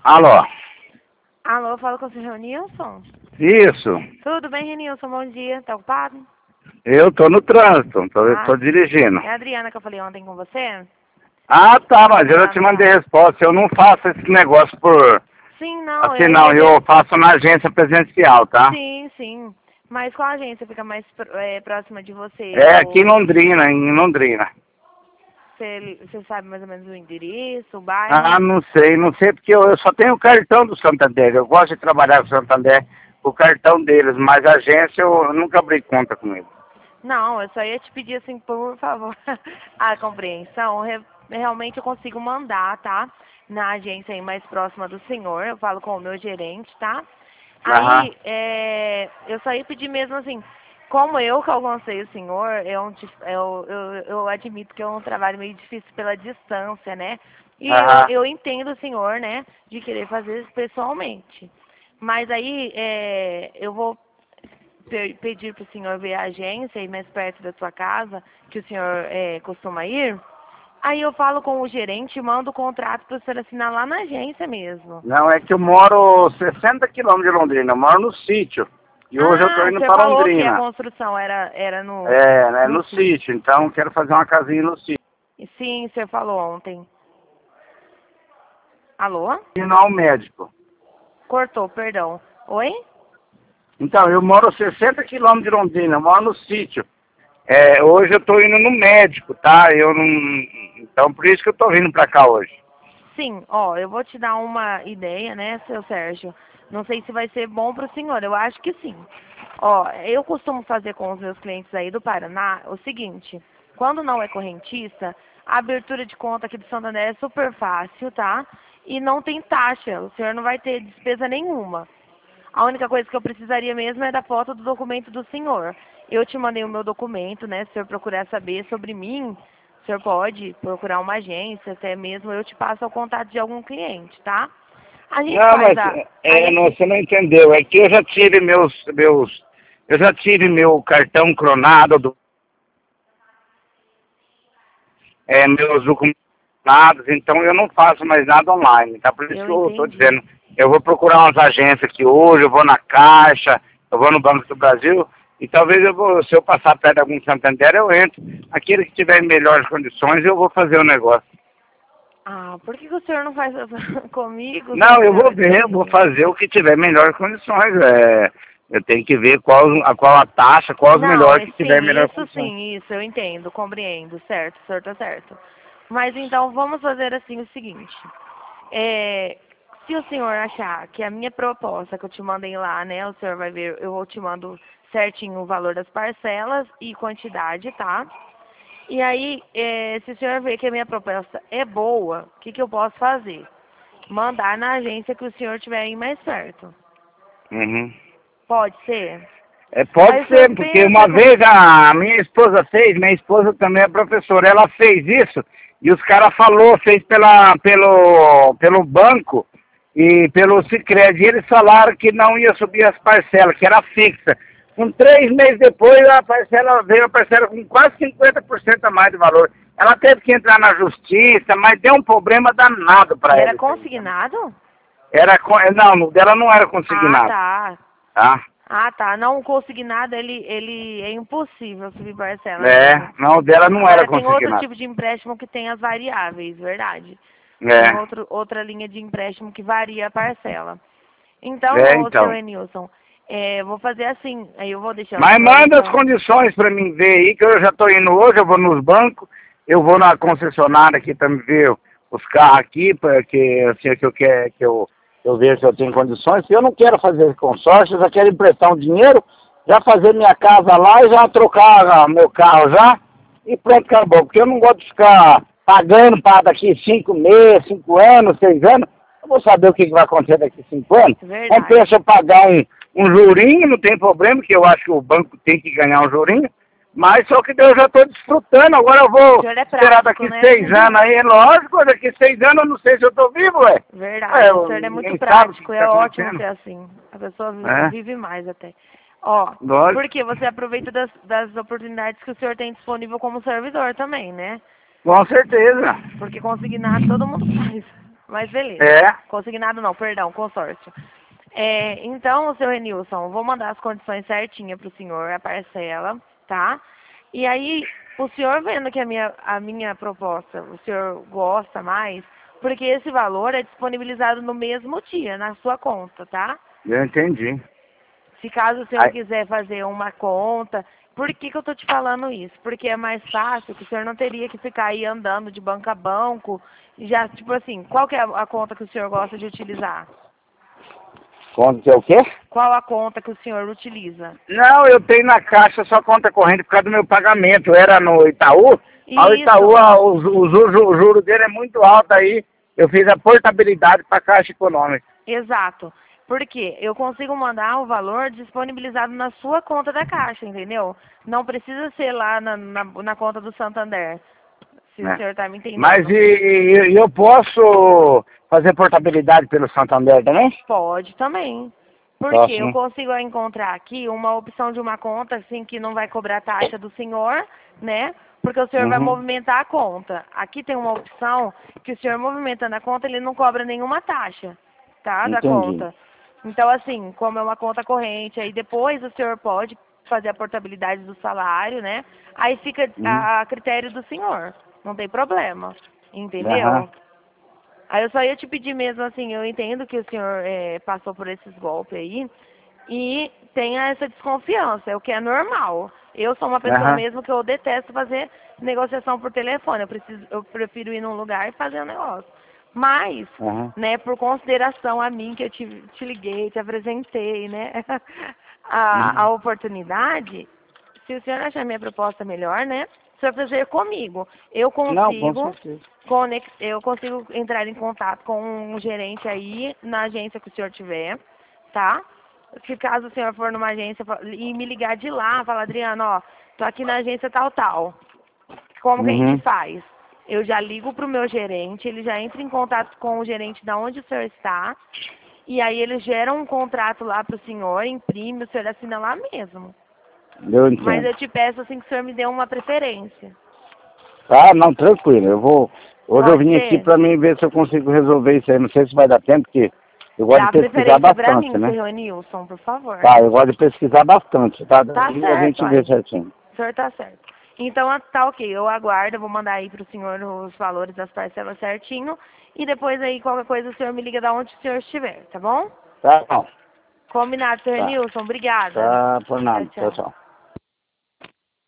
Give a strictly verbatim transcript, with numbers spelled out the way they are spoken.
Alô? Alô, fala com o senhor Nilson? Isso. Tudo bem, Renilson? Bom dia. Tá ocupado? Eu tô no trânsito, tô, Ah, tô dirigindo. é a Adriana que eu falei ontem com você? Ah, tá, mas eu já Ah, te tá. mandei resposta. Eu não faço esse negócio por... Sim, não, Assim, eu não. ia Eu ver... faço na agência presencial, tá? Sim, sim. Mas qual agência fica mais pr- é, próxima de você? É aqui em Ou Londrina, em Londrina. você, você sabe mais ou menos o endereço, o bairro? Ah, não sei, não sei, porque eu, eu só tenho o cartão do Santander. Eu gosto de trabalhar com o Santander, o cartão deles, mas a agência eu nunca abri conta com eles. Não, eu só ia te pedir assim, por favor, a compreensão. Re- Realmente eu consigo mandar, tá? Na agência aí mais próxima do senhor. Eu falo com o meu gerente, tá? Aham. Aí, é, eu só ia pedir mesmo assim, como eu que alcancei o senhor, eu, eu, eu, eu admito que é um trabalho meio difícil pela distância, né? E eu, Aham. eu entendo o senhor, né, de querer fazer isso pessoalmente. Mas aí, é, eu vou pe- pedir para o senhor ver a agência aí mais perto da sua casa, que o senhor é, costuma ir. Aí eu falo com o gerente e mando o contrato para o senhor assinar lá na agência mesmo. Não, é que eu moro sessenta quilômetros de Londrina, eu moro no sítio. E hoje eu tô Ah, o indo senhor para falou que a Londrina. construção era, era no, É, né, no no sítio. sítio, então quero fazer uma casinha no sítio. Sim, o senhor falou ontem. Alô? E não ao médico. Cortou, perdão. Oi? Então, eu moro sessenta quilômetros de Londrina, eu moro no sítio. É, hoje eu tô indo no médico, tá? Eu não... Então, por isso que eu tô vindo pra cá hoje. Sim, ó, eu vou te dar uma ideia, né, seu Sérgio? Não sei se vai ser bom para o senhor, eu acho que sim. Ó, eu costumo fazer com os meus clientes aí do Paraná o seguinte, quando não é correntista, a abertura de conta aqui do Santander é super fácil, tá? E não tem taxa, o senhor não vai ter despesa nenhuma. A única coisa que eu precisaria mesmo é da foto do documento do senhor. Eu te mandei o meu documento, né? Se o senhor procurar saber sobre mim, o senhor pode procurar uma agência, até mesmo eu te passo o contato de algum cliente, tá? A gente Não, faz mas a... a é, não, gente... você não entendeu. É que eu já tive meus, meus, eu já tive meu cartão cronado, do, é, meus documentos, clonados, então eu não faço mais nada online. Tá? Por isso Eu que eu estou entendi. dizendo, eu vou procurar umas agências aqui hoje, eu vou na Caixa, eu vou no Banco do Brasil, e talvez eu vou, se eu passar perto de algum Santander, eu entro. Aquele que tiver em melhores condições, eu vou fazer o negócio. Ah, por que, que o senhor não faz comigo, seu Não, eu vou ver, eu vou Sérgio? fazer o que tiver em melhores condições. É, eu tenho que ver qual a, qual a taxa, qual os Não, melhores é que tiver em sim, melhores isso condições. sim, isso eu entendo, compreendo, certo, o senhor tá certo. Mas então vamos fazer assim o seguinte. É, se o senhor achar que a minha proposta que eu te mandei lá, né, o senhor vai ver, eu vou te mando certinho o valor das parcelas e quantidade, tá? E aí, é, se o senhor ver que a minha proposta é boa, o que, que eu posso fazer? Mandar na agência que o senhor tiver aí mais perto. Uhum. Pode ser? É, Aí pode o senhor ser, porque pensa uma com... vez a minha esposa fez, minha esposa também é professora, ela fez isso e os caras falou, fez pela, pelo, pelo banco e pelo Sicredi, e eles falaram que não ia subir as parcelas, que era fixa. Com três meses depois a parcela veio a parcela com quase cinquenta por cento a mais de valor. Ela teve que entrar na justiça, mas deu um problema danado E para era ela isso aí, entendeu? consignado? Era, con- não, o dela não era Ah, consignado, tá. tá? Ah, tá. Não consignado, ele, ele é impossível subir parcela É, mesmo. não, o dela não era Agora tem outro consignado. tipo de empréstimo que tem as variáveis, verdade? Tem É, outro, outra linha de empréstimo que varia a parcela. Então, é, ô, seu então. Enilson, é, vou fazer assim, aí eu vou deixar o Mas senhor, manda as então. condições para mim ver aí, que eu já estou indo hoje, eu vou nos bancos, eu vou na concessionária aqui para me ver os carros aqui, porque assim, que eu quero que eu, eu vejo se eu tenho condições. Se eu não quero fazer consórcio, eu já quero emprestar um dinheiro, já fazer minha casa lá e já trocar ah, meu carro já, e pronto, acabou. Porque eu não gosto de ficar pagando para daqui cinco meses, cinco anos, seis anos. Eu vou saber o que que vai acontecer daqui cinco anos. Compensa Verdade. eu pagar um, um jurinho, não tem problema, que eu acho que o banco tem que ganhar um jurinho. Mas só que eu já estou desfrutando, agora eu O vou senhor é esperar prático, daqui né? seis anos aí, é lógico, daqui seis anos eu não sei se eu estou vivo, ué. É, Verdade, o eu- senhor é muito ninguém sabe o que prático, é está ótimo acontecendo. ser assim. A pessoa vi- É, vive mais até. Ó, lógico, porque você aproveita das, das oportunidades que o senhor tem disponível como servidor também, né? com certeza. Porque consignado todo mundo faz. Mas beleza. É. Consignado não, perdão, consórcio. É, então, seu Renilson, vou mandar as condições certinhas para o senhor, a parcela, tá? E aí, o senhor vendo que a minha, a minha proposta, o senhor gosta mais, porque esse valor é disponibilizado no mesmo dia, na sua conta, tá? Eu entendi. Se caso o senhor Aí, quiser fazer uma conta, por que que eu tô te falando isso? Porque é mais fácil, que o senhor não teria que ficar aí andando de banco a banco, e já, tipo assim, qual que é a a conta que o senhor gosta de utilizar? conta que é o quê? Qual a conta que o senhor utiliza? Não, eu tenho na caixa só conta corrente por causa do meu pagamento. Era no Itaú. Mas o Itaú, Isso, a- o, ju- o, ju- o juro dele é muito alto aí. Eu fiz a portabilidade para a Caixa Econômica. exato. Porque eu consigo mandar o valor disponibilizado na sua conta da Caixa, entendeu? Não precisa ser lá na, na, na conta do Santander, se o Né? senhor está me Mas entendendo. e, e- e eu posso fazer portabilidade pelo Santander também? Pode também. Porque Posso, eu né? consigo encontrar aqui uma opção de uma conta, assim, que não vai cobrar taxa do senhor, né? Porque o senhor vai Uhum. movimentar a conta. Aqui tem uma opção que o senhor movimentando a conta, ele não cobra nenhuma taxa, tá? Da Entendi. conta. Então, assim, como é uma conta corrente, aí depois o senhor pode fazer a portabilidade do salário, né? Aí fica Uhum. a, a critério do senhor. Não tem problema. Aham. Entendeu? Aí eu só ia te pedir mesmo assim, eu entendo que o senhor eh, passou por esses golpes aí e tenha essa desconfiança, é o que é normal. Eu sou uma pessoa Aham. mesmo que eu detesto fazer negociação por telefone, eu, preciso, eu prefiro ir num lugar e fazer um negócio. Mas, Aham. né, por consideração a mim que eu te, te liguei, te apresentei, né, a, a Uhum. oportunidade, se o senhor achar minha proposta melhor, né, o senhor fazer comigo. Eu Não, com consigo certeza. conex- eu consigo entrar em contato com um gerente aí na agência que o senhor tiver, tá? Se caso o senhor for numa agência fa- e me ligar de lá, falar, Adriano, ó, tô aqui na agência tal, tal. Como que a gente Uhum. faz? Eu já ligo pro meu gerente, ele já entra em contato com o gerente da onde o senhor está, e aí eles geram um contrato lá pro senhor, imprime, o senhor assina lá mesmo. Eu Mas entendo. eu te peço assim que o senhor me dê uma preferência. Tá, não, tranquilo. Eu vou. Hoje eu Pode vim aqui ser? pra mim ver se eu consigo resolver isso aí. Não sei se vai dar tempo, porque eu gosto de Dá pesquisar preferência pra bastante, mim, né? senhor Nilson, por favor. Tá, eu gosto de pesquisar bastante, tá? Tá Daí a certo, gente vê aí. certinho. O senhor tá certo. Então, ah, tá ok. Eu aguardo, eu vou mandar aí pro senhor os valores das parcelas certinho. E depois aí, qualquer coisa, o senhor me liga da onde o senhor estiver, tá bom? Tá bom. Combinado, senhor Tá. Nilson. Obrigada. Tá, por Tchau, nada. Tchau, tchau. tchau.